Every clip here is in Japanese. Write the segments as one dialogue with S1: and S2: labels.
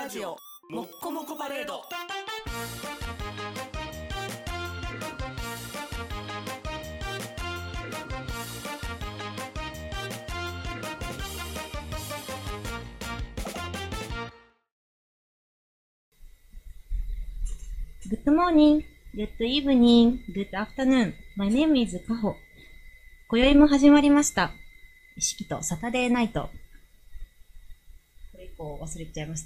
S1: ラジオもっこもこパレード。
S2: Good morning, good evening, good afternoon. My name is かほ。今宵も始まりました。しきとサタデーナイト。これ以降忘れちゃいました。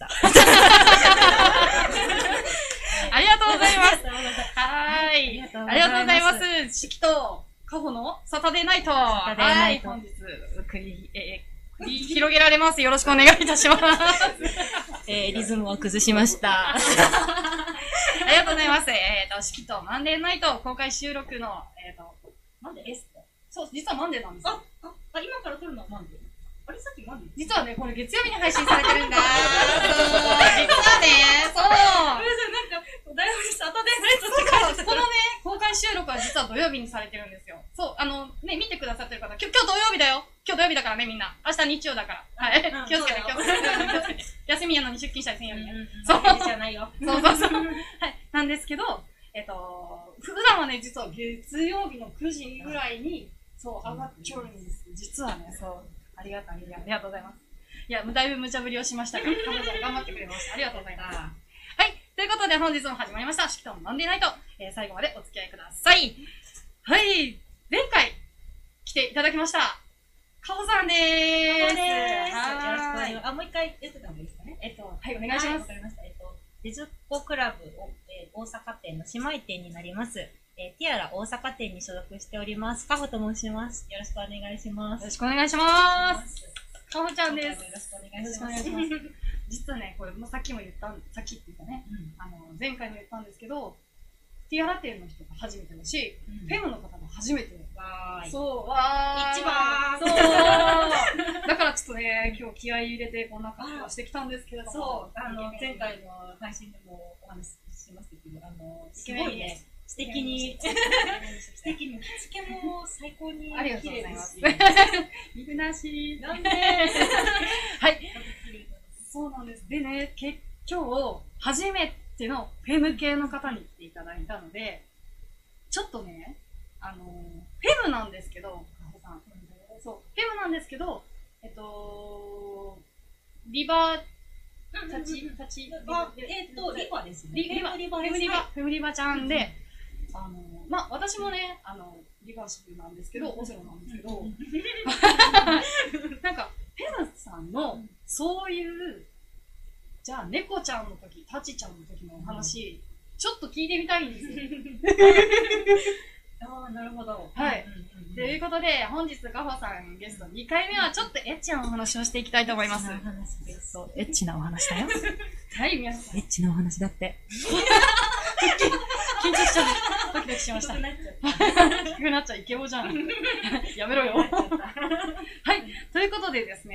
S3: ありがとうございます。はい。ありがとうございます。しきとかほのサタデーナイト。はい。本日繰り広げられます。よろしくお願いいたします。
S2: リズムを崩しました。
S3: ありがとうございます。しきとマンデーナイト公開収録の、マンデーですか？そう、実はマンデーなんですよ。
S2: 今から撮るのはマンデー？あれさっきマンデー？
S3: 実はね、これ月曜日に配信されてるんだ。そう、実はね、そう。
S2: なんか、だいぶサタデーナイトって書いてた。
S3: このね、公開収録は実は土曜日にされてるんですよ。そう、ね、見てくださってる方、今日土曜日だよ。今日土曜日だからね、みんな。明日日曜だから。はい。気をつけて、気をつけて。休みやのに出勤したりせんようにね。
S2: そう。じゃないよ。
S3: そう。はい。なんですけど、普段はね、実は月曜日の9時ぐらいに、そう、上がっちゃうんです。実はね、そう。ありがとうございます。いや、だいぶ無茶ぶりをしましたが、かほちゃん頑張ってくれました。ありがとうございます。はい。ということで、本日も始まりました。しきとマンデーナイト。最後までお付き合いください。はい。前回、来ていただきました。かほさんでーす。よろしくお願いします。
S2: もう一回やってた方がいいですかね。
S3: はい、お願いします。
S2: わかりました。デズコクラブ、大阪店の姉妹店になります。ティアラ大阪店に所属しております。かほと申します。よろしくお願いします。
S3: よろしくお願いします。かほちゃんです。
S2: よろしくお願いします。
S3: 実はね、これ、さっきって言ったね、前回も言ったんですけど、ティアラ店の人が初めてだし、フェムの方が初めて。そう、
S2: 一番
S3: そうだからちょっとね、今日気合い入れてこんな感じはしてきたんですけれども。
S2: そう、前回の配信でもお話ししましたけど、すごいね、素敵に、着付けも最高に
S3: ありがとうございます。みくなし。
S2: なんで
S3: はい。そうなんです。でね、今日、初めてのフェム系の方に来ていただいたので、ちょっとね、フェムなんですけど、かほさん。そう、フェムなんですけど、リバですね。フェムリバちゃんで、私もね、リバーシブルなんですけど、オセロなんですけど、なんか、フェムさんの、そういう、じゃあ、猫ちゃんの時、タチちゃんの時のお話、ちょっと聞いてみたいんですよ。
S2: なるほど。
S3: はい。ということで、本日、かほさんゲスト2回目はちょっとエッチなお話をしていきたいと思います。
S2: そう、エッチなお話だよ。
S3: はい、皆さん。
S2: エッチなお話だって。
S3: 緊張しちゃう。ドキドキしました。低くなっちゃう。イケボじゃん。やめろよ。はい。ということでですね、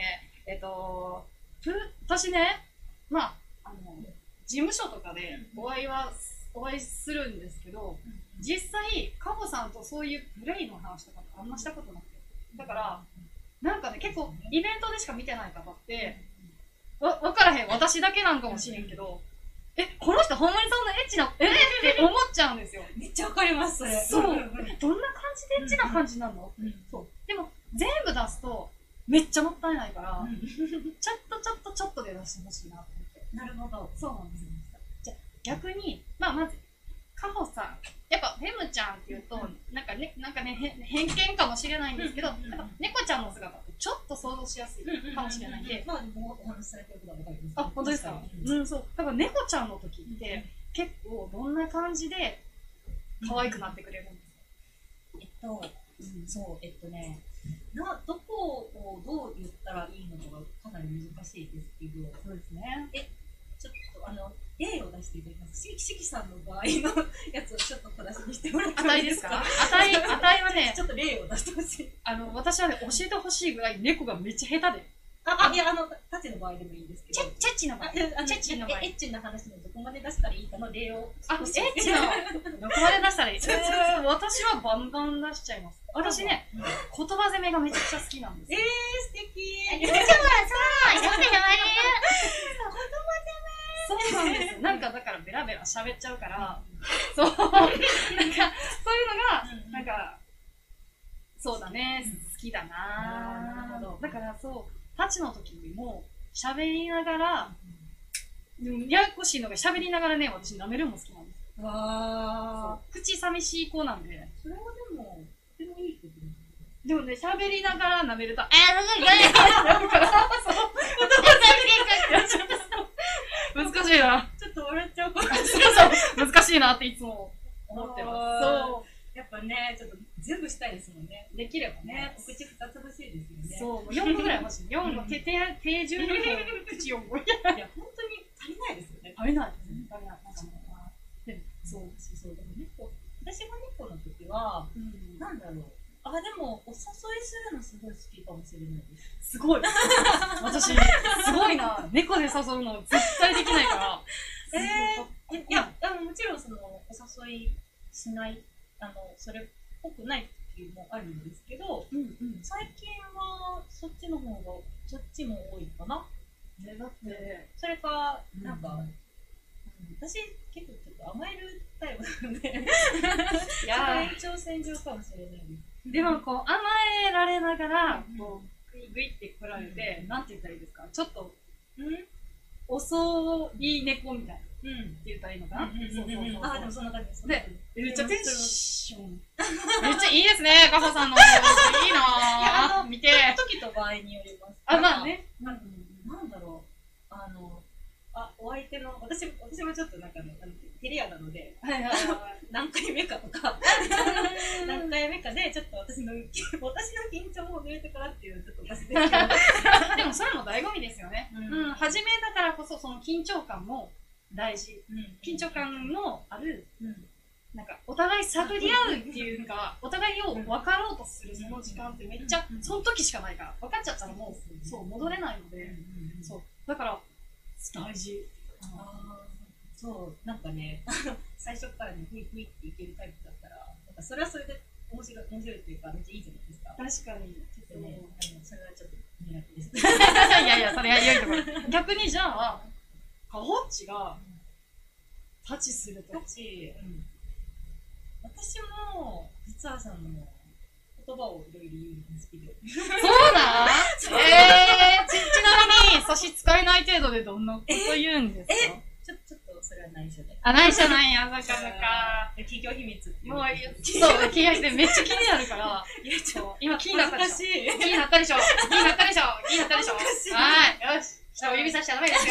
S3: 私ね、事務所とかでお会いするんですけど、実際、かほさんとそういうプレイの話とかあんましたことなくて。だから、なんかね、結構イベントでしか見てない方って、わからへん。私だけなんかもしれんけど、この人ほんまにそんなエッチな、って思っちゃうんですよ。
S2: めっちゃわかります、それ。
S3: そう。どんな感じでエッチな感じなの？そう。でも、全部出すと、めっちゃもったいないから、ちょっとで出してほしいなって思って。
S2: なるほど。
S3: そうなんですよ。じゃあ、逆に、まず、かほさん。やっぱ、フェムちゃんっていうと、なんかね、偏見かもしれないんですけど、やっぱ、猫ちゃんの姿ってちょっと想像しやすいかもしれないんで。
S2: でもお話しされてることはわかります。
S3: あ、本当ですか？そう。だから猫ちゃんの時って、結構どんな感じで可愛くなってくれるんですか？
S2: そう、どこをどう言ったらいいのかがかなり難しいですけど、
S3: そうですね。
S2: ちょっと例を出していただきます。しきさんの場合のやつをちょっと小出しにしてもらってもいいですか？
S3: 値はね、
S2: ちょっと例を出してほしい。
S3: 私はね、教えてほしいぐらい猫がめっちゃ下手で。
S2: いや、タチの場合でもいいんですけど。
S3: チェッチの場合。
S2: エッチな話のどこまで出したらいいかの例を。
S3: エッチのどこまで出したらいい？私はバンバン出しちゃいます。私ね、言葉攻めがめちゃくちゃ好きなんですよ。
S2: 素敵。
S3: よく言われる。 そうなんです。なんかだからベラベラ喋っちゃうから、そう。なんか、そういうのが、なんか、そうだね、好きだなぁ。だからそう、タッチの時にも、喋りながら、でもややこしいのが喋りながらね、私舐めるのも好きなんです。
S2: わ
S3: ー。口寂しい子なんで。
S2: それはでもいいことです。
S3: でもね、喋りながら舐めると、なるから、そう。難しいな。
S2: ちょっと笑っちゃうかも。
S3: そう難しいなっていつも思ってます。
S2: そう。やっぱね、ちょっと全部したいですもんね。できればね、お口二つ欲しいですよね。
S3: そう、4個ぐらい欲しい。4個、手中に口4個。い
S2: や、本当に足りないですよね。
S3: 足りないですね。足りない。でも、
S2: そう、でも猫、私が猫の時は、なんだろう。でも、お誘いするのすごい好きかもしれないです。
S3: すごい。私、すごいな。猫で誘うの絶対できないから。
S2: いや、もちろんその、お誘いしない、それっぽくないっていうのもあるんですけど、最近はそっちも多いかな。
S3: だって、
S2: それか、なんか、私結構ちょっと甘えるタイプなので、いや延長線上かもしれないです。
S3: でもこう甘えられながら、こうグイグイって来られて、なんて言ったらいいですか、ちょっと遅い猫みたいな、って言ったらいいのかな。そうで
S2: もそんな感じです。
S3: で、めっちゃテンションめっちゃいいですね、カホさんのいいなぁ。見て
S2: 時と場合によります。
S3: まあね。
S2: なんだろう、お相手の、私もちょっとなんかね、テレアなので、何回目かとか、何回目かで、ちょっと私の緊張も抜いてからっていう、ちょっとおかしいですけど。
S3: でもそれも醍醐味ですよね。初めだからこそ、その緊張感も大事。緊張感のある、なんか、お互い探り合うっていうか、お互いを分かろうとするその時間ってめっちゃ、その時しかないから、分かっちゃったらもう、そう、戻れないので、そう。だから、大事。
S2: そう、なんかね、最初からね、ふいふいっていけるタイプだったら、なんかそれはそれで面白いっていうか、めっちゃいいじゃないですか。
S3: 確かに。
S2: ちょっとね、それはちょっと苦手です。
S3: いやいや、それは良いところ。逆にじゃあ、カホッチが、タッチすると。
S2: 私も、実はその、言葉をいろいろ言うの好きで。
S3: そうだちなみに、差し支えない程度でどんなこと言うんですか？
S2: ちょっとそれは内緒で。
S3: 内緒なんや、そっか。
S2: 企業秘密っていう。
S3: もう、そう、気がしてめっちゃ気になるから。今気になったでしょ。気になったでしょ。はい、よし。人を指さしちゃダメですよ。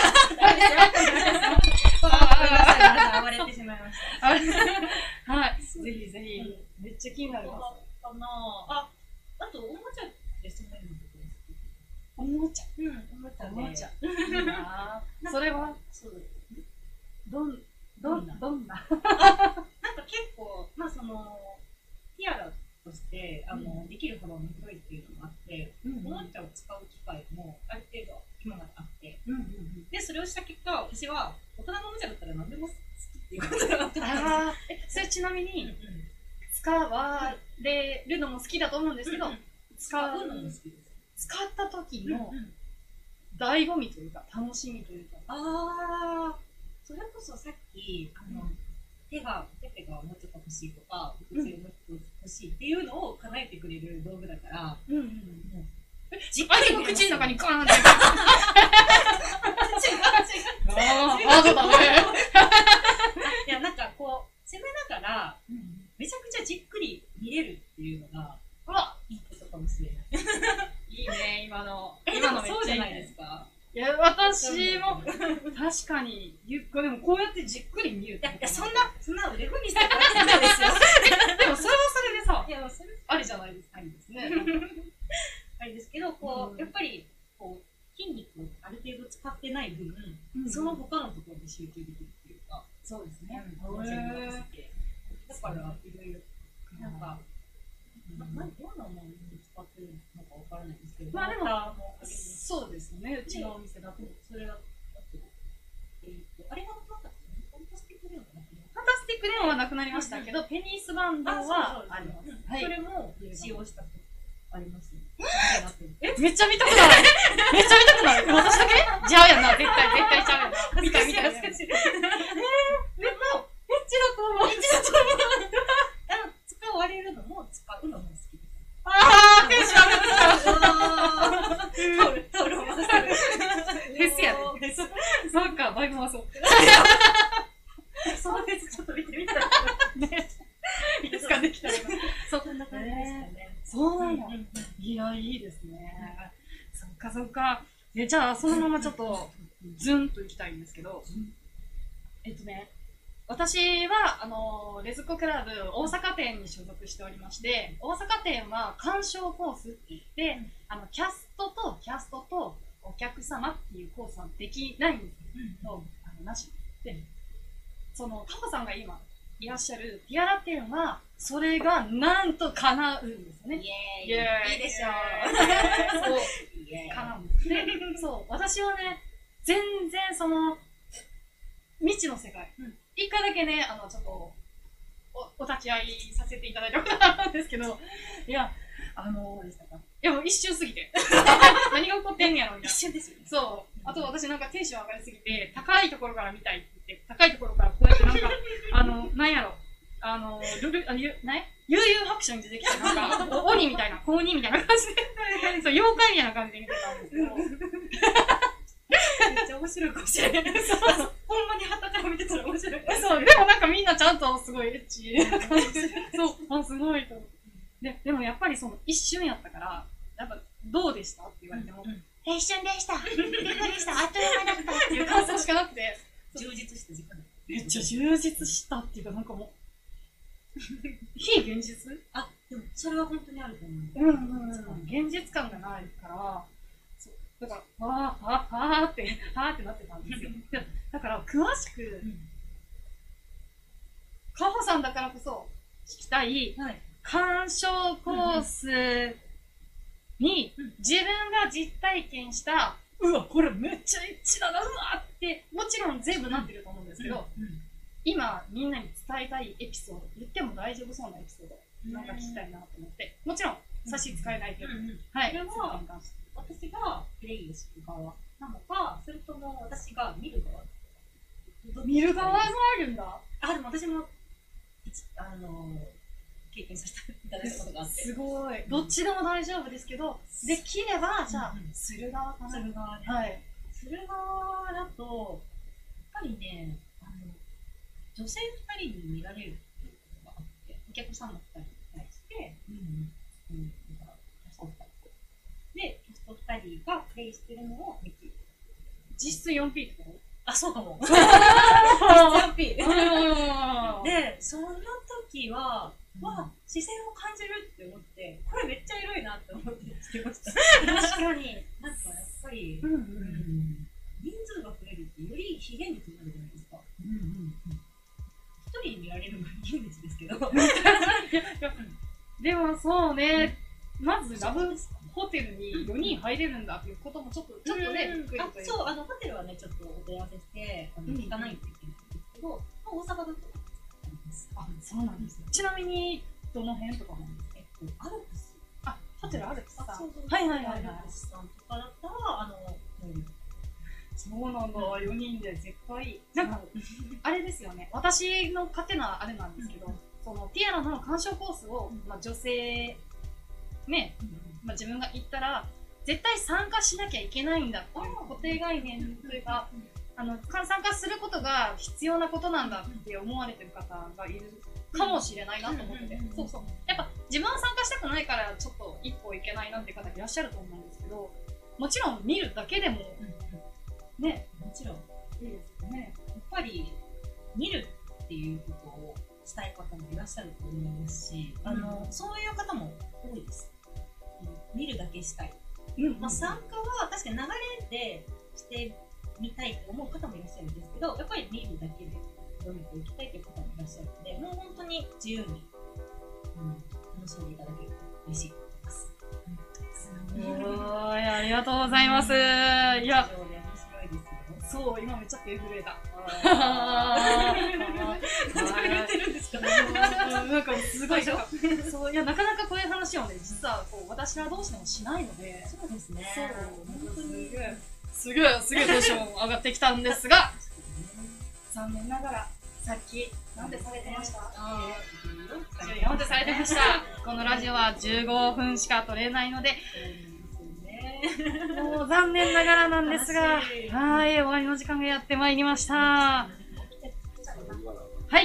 S2: 暴れてしまいました。
S3: はい。ぜひぜひ。めっちゃ気になるわ。
S2: あと、おもちゃでそんなに
S3: おもちゃ。
S2: おもちゃ。
S3: いいなぁ。それは、どんななんか
S2: 結構、まあその、ティアラとして、できる幅も広いっていうのもあって、おもちゃを使う機会もある程度今まであって、で、それをした結果、私は大人のおもちゃだったら何でも好きっていうことが分かったんです。
S3: それちなみに、使われるのも好きだと思うんですけど、
S2: 使うのも好きです。
S3: 使った時の醍醐味というか、楽しみというか。
S2: それこそさっき、ペペがもうちょっと欲しいとか、お口がもうちょっと欲しいっていうのを叶えてくれる道具だから、
S3: じっくり口の中にガーンって。
S2: いや、なんかこう、攻めながら、めちゃくちゃじっくり見れるっていうのが、いいことかもしれない。
S3: いいね、今のめっちゃいいね。
S2: そうじゃないですか。
S3: いや、私も、確かに、でもこうやってじっくり見るって。
S2: いや、そんな腕踏みしてるわけじゃないですよ。
S3: でもそれはそれでさ、
S2: いや、それ
S3: ありじゃないですか。ありですね。
S2: あれですけど、こう、やっぱり、こう、筋肉をある程度使ってない分、その他のところで集中できるっていうか、
S3: そうですね。
S2: だから、いろいろ、なんか、どんなものに使ってるのかわからないですけど、
S3: まあでも、そうですね、うちのお店だと。
S2: それが、あれがなかったファンタスティックレオンかな。
S3: ファンタスティックレオンはなくなりましたけど、ペニースバンドはあります。
S2: それも使用したことあありますね。
S3: めっちゃ見たくない。めっちゃ見たくない。私だけじゃあやんな。絶対ちゃうやんな。見たい。めっちゃだと思う。
S2: 使われるのも使うのも好きです。
S3: あー、テンション上がってきた。
S2: トロマス。
S3: フェスやね。そうか、バイブ回そう。
S2: そのフェスちょっと見てみたい。
S3: ね。いつかできたら。
S2: そんな感じですよね。
S3: そうなんだ。いや、いいですね。そっか。じゃあ、そのままちょっと、ズンといきたいんですけど、私は、レズコクラブ大阪店に所属しておりまして、大阪店は鑑賞コースって言って、キャストとお客様っていうコースはできないんですよ。なしで、その、カホさんが今いらっしゃるティアラ店は、それがなんと叶うんですよね。
S2: イエーイ。いいでしょう。
S3: そう。叶うんです。で、そう、私はね、全然その、未知の世界。一回だけね、ちょっと、お立ち会いさせていただいたことがあるんですけど、いや、どうでしたか？いや、もう一瞬すぎて。何が起こってんねやろみたいな。
S2: 一瞬ですよね。
S3: そう。あと私なんかテンション上がりすぎて、高いところから見たいって言って、高いところからこうやってなんか、なんやろ。悠々白書に出てきたなんか、鬼みたいな、公認みたいな感じで、そう、妖怪みたいな感じで見てたんですけど。
S2: めっちゃ面白いかもしれない。そう。ほんまに旗から見てたら面白い。
S3: そう、でもなんかみんなちゃんとすごいエッチな感じで。そう、すごいと思って。でもやっぱりその一瞬やったから、やっぱどうでしたって言われても、
S2: 一瞬でした。びっくりした。あっという間だった
S3: っていう感想しかなくて、
S2: 充実した時間。
S3: めっちゃ充実したっていうか、なんかもう、非現実？
S2: あ、でもそれは本当にあると思う。
S3: 現実感がないから、だから、はーってなってたんですよ。だから、詳しく、カホさんだからこそ聞きたい、鑑賞コースに自分が実体験した、うわ、これめっちゃエッチだな、うわって、もちろん全部なってると思うんですけど、今みんなに伝えたいエピソード、言っても大丈夫そうなエピソード、なんか聞きたいなと思って、もちろん差し支えないけど、はい。
S2: それは、私がプレイをする側なのか、それとも私が見る側？
S3: 見る側があるんだ。
S2: でも私も、経験させていただいたことがあって。
S3: すごい。どっちでも大丈夫ですけど、できれば、じゃあ、する側かな。
S2: する側ね。
S3: はい。
S2: する側だと、やっぱりね、女性2人に見られるっていうことがあって、お客様2人に対して、キャスト2人で、キャスト2人がプレイしてるのを見ている。
S3: 実質 4P ってこと？
S2: あ、そうかも。実質 4P。で、その時は、視線を感じるって思って、これめっちゃエロいなって思ってしてました。確かに。なんかやっぱり、人数が増えるってより非現実になるじゃないですか。一人に見られるのが非現実ですけど。
S3: でもそうね、まずラブホテルに4人入れるんだっていうこともちょっとね、
S2: そう、ホテルはね、ちょっとお問い合わせして、行かないといけないんですけど、大阪だとあります。
S3: あ、そうなんですね。ちなみに、どの辺とかなんですか？
S2: アルプス。
S3: あ、ホテルアルプスさん。
S2: はいはいはい。アルプスさんとかだったら、
S3: そうなんだ、4人で絶対。なんか、あれですよね。私の勝手なあれなんですけど、そのティアラの鑑賞コースを、女性、ね、自分が行ったら、絶対参加しなきゃいけないんだっていう固定概念というか、参加することが必要なことなんだって思われてる方がいるかもしれないなと思ってて、そうそう。やっぱ自分は参加したくないからちょっと一歩いけないなって方いらっしゃると思うんですけど、もちろん見るだけでも、ね、
S2: もちろん
S3: いいですよね。
S2: やっぱり見るっていうことをしたい方もいらっしゃると思いますし、そういう方も多いです。見るだけしたい。参加は確かに流れでしてみたいと思う方もいらっしゃるんですけど、やっぱり見るだけで広めていきたいという方もいらっしゃるので、もう本当に自由に、楽しんでいただけると嬉しいと思います。
S3: すごい、ありがとうございます。いや、
S2: 非常に面白いですよ。
S3: そう、今めっちゃ手震えた。
S2: 震えてるんですかね。
S3: なんかすごい、そう、いや、なかなかこういう話をね、実はこう私ら同士でもしないので、
S2: そうですね。
S3: そう、本当にすごいテンション上がってきたんですが、残念ながら、さっき、なんでされてました？14でされてました。このラジオは15分しか撮れないので、もう残念ながらなんですが、はい、終わりの時間がやってまいりました。はい。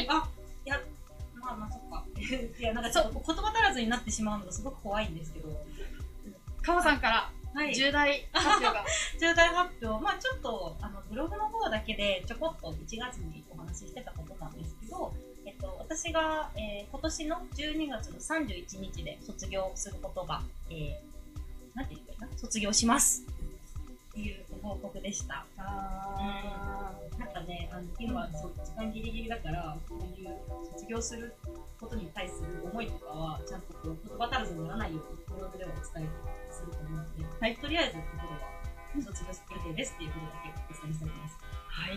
S2: あ、いや、まあそっか。いや、なんかちょっと言葉足らずになってしまうのがすごく怖いんですけど。
S3: かほさんから重大発表が。
S2: 重大発表。まあちょっと、ブログの方だけでちょこっと1月にお話ししてたことなんですけど、私が、今年の12月の31日で卒業することが、なんて言うかな、卒業しますっていうご報告でした。なんかね、今時間ギリギリだから、こういう卒業することに対する思いとかはちゃんとこう言葉足らずにならないようにブログではお伝えすると思うので、はい、とりあえずここでは卒業予定ですっていうことだけお伝えされてます。はい。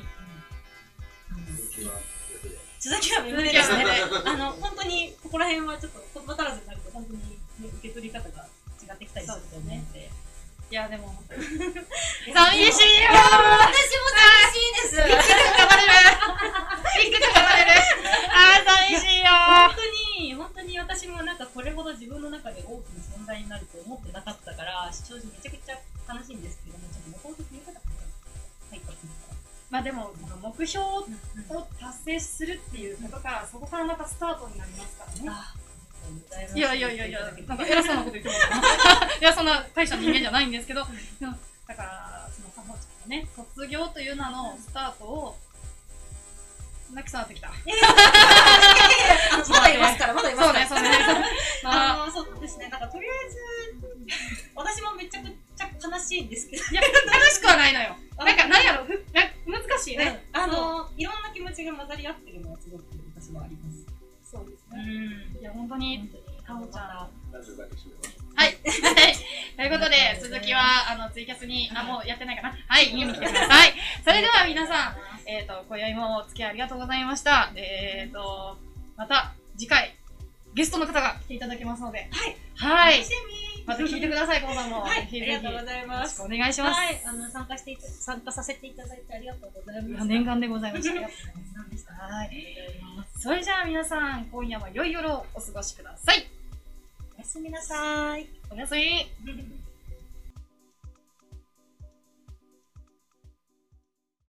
S2: 続きはメモリですね。本当にここら辺はちょっと言葉足らずになると本当に、ね、受け取り方が違ってきたりすると思うので。
S3: いやでも寂しいよ。
S2: 私も寂しいです。
S3: 生きてかばれる。生きてかばれる。寂しいよ。
S2: 本当に私もなんかこれほど自分の中で大きな存在になると思ってなかったから、正直めちゃくちゃ悲しいんですけども、ちょっともともと言い方が入ったんですから。
S3: まあでも目標を達成するっていうことから、そこからまたスタートになりますからね。いや、なんか偉そうなこと言ってもらった。いや、そんな大した人間じゃないんですけど、だから、そのかほちゃんのね、卒業という名のスタートを、泣きそうになってきた。
S2: まだいますから、まだいますから。
S3: そうね。
S2: そうですね、なんかとりあえず、私もめちゃくちゃ悲しいんですけど。
S3: いや、悲しくはないのよ。なんか、なんやろ、難しいね。
S2: いろんな気持ちが混ざり合ってるのはすごく私はあります。
S3: そうですね。いや、本当に、かほちゃん。はい。ということで、続きは、ツイキャスに、もうやってないかな。はい、見に来てください。それでは皆さん、今宵もお付き合いありがとうございました。また、次回、ゲストの方が来ていただきますので。はい。また聞いてください、このさんも。
S2: はい、ありがとうございます。
S3: よろしくお願いします。
S2: はい、参加させていただいてありがとうございます。
S3: 念願でございました。はい。それじゃあ皆さん、今夜は良い夜をお過ごしください。
S2: おやすみなさい。
S3: おやすみ。